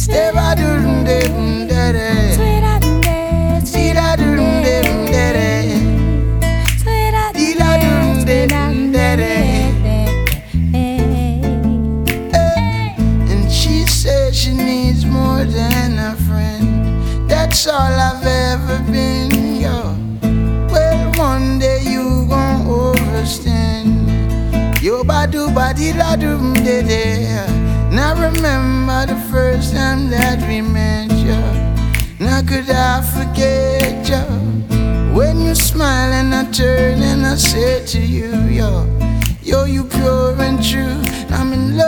Stay ba doom de dere. See da doom de dere. Di da doom de dere. And she says she needs more than a friend. That's all I've ever been, yo. Well, one day you gon' overstand. Yo ba do ba di da doom de de. Now remember the first time that we met, yo. Now could I forget, yo? When you smile and I turn and I say to you, yo, yo, you pure and true. I'm in love.